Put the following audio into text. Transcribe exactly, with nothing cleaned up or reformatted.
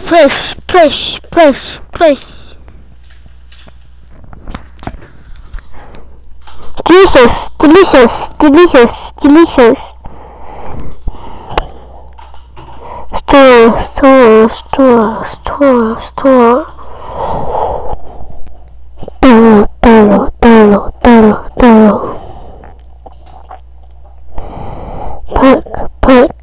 push, push, push, push. Delicious, delicious, delicious, delicious. Store, store, store, store, store. Dollar, dollar, dollar, dollar, dollar. Park, park,